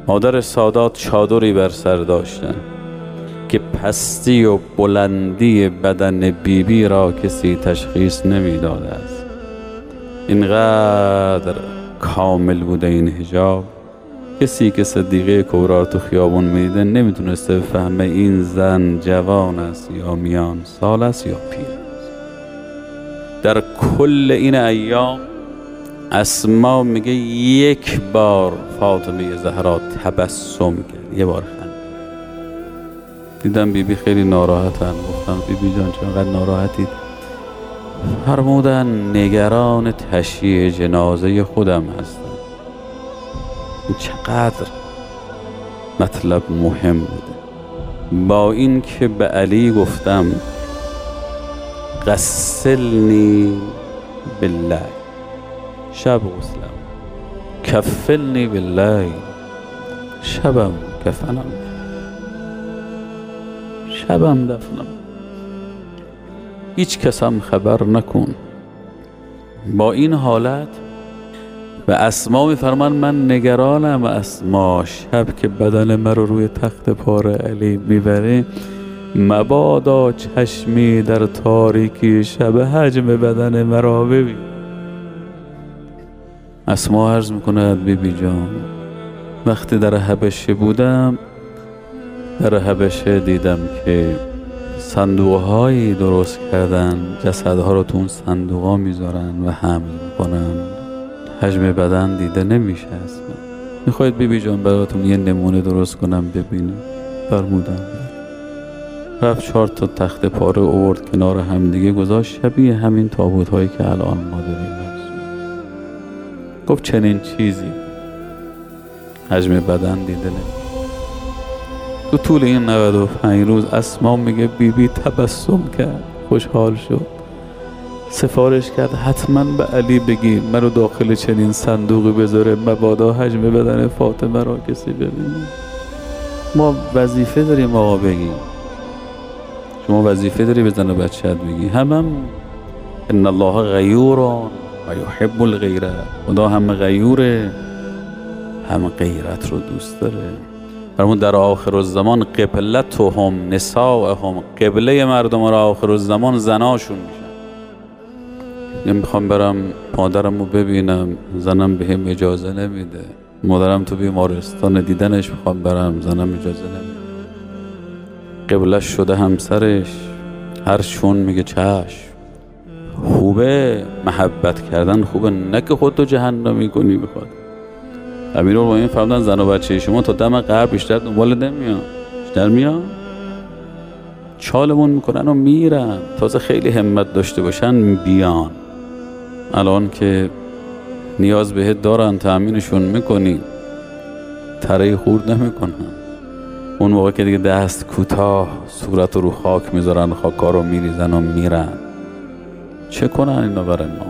مادر سادات چادری بر سر داشتن که پستی و بلندی بدن بیبی را کسی تشخیص نمیداده است. اینقدر کامل بوده این حجاب، کسی که صدیقه کبرا تو خیابون میده نمیتونسته بفهمه این زن جوان است یا میان سال است یا پیر است. در کل این ایام اسما میگه یک بار فاطمه زهرا تبسم کرد، یه بار خند. دیدم بیبی خیلی ناراحتن. گفتم بیبی جان چقدر ناراحتید؟ فرمودن نگران تشییع جنازه خودم هستم. چقدر مطلب مهم بوده. با این که به علی گفتم غسلنی بالله، شب غسلم، کفلنی بالله، شبم کفنم، شبم دفنم، هیچ کسم خبر نکن. با این حالت و اسما میفرمان من نگرانم اسما شب که بدن مرا روی تخت پاره علی میبره، مبادا چشمی در تاریکی شب حجم بدن مرا ببین. اسما عرض میکند بیبی جان وقتی در حبشه بودم، در حبشه دیدم که صندوقهایی درست کردن، جسدها رو تو اون صندوقها میذارن و حمل میکنن، حجم بدن دیده نمیشه اصلا. میخواید بیبی جان براتون یه نمونه درست کنم ببینم؟ فرمودم. رفت 4 تا تخت پاره آورد کنار هم دیگه گذاشت، شبیه همین تابوت هایی که الان ما داریم. گفت چنین چیزی حجم بدن دیده نمیشه. تو طول این 95 روز اسما میگه بیبی تبسم کرد، خوشحال شد، سفارش کرد حتما به علی بگی منو داخل چنین صندوقی بذاره، مبادا حجم بدن فاطمه را کسی ببینه. ما وظیفه داریم آقا بگیم، شما وظیفه داری به زن و بچه‌ت بگی. هم ان الله غیور و یحب الغیره، خدا هم غیوره هم غیرت رو دوست داره. فرمون در آخر الزمان قبلتهم نساءهم، قبله مردم را آخر الزمان زناشون میشن. میخوام برم مادرم رو ببینم، زنم بهم اجازه نمیده. مادرم تو بیمارستان دیدنش میخوام برم، زنم اجازه نمیده. قبلش شده همسرش، هر چون میگه چشم. خوبه محبت کردن، خوبه نه که خودتو جهنمی کنی. بخواد امیرالمومنین فرمودن زن و بچه شما تا دم قبر بیشتر دنبال نمیان، بیشتر میان چالمون میکنن و میرن. تازه خیلی همت داشته باشن بیان. الان که نیاز بهت دارن تأمینشون میکنی، تره خورد نمیکنن. اون موقع که دیگه دست کوتاه صورت رو خاک میذارن، خاکا رو میریزن و میرن. چه کنن اینا برای ما؟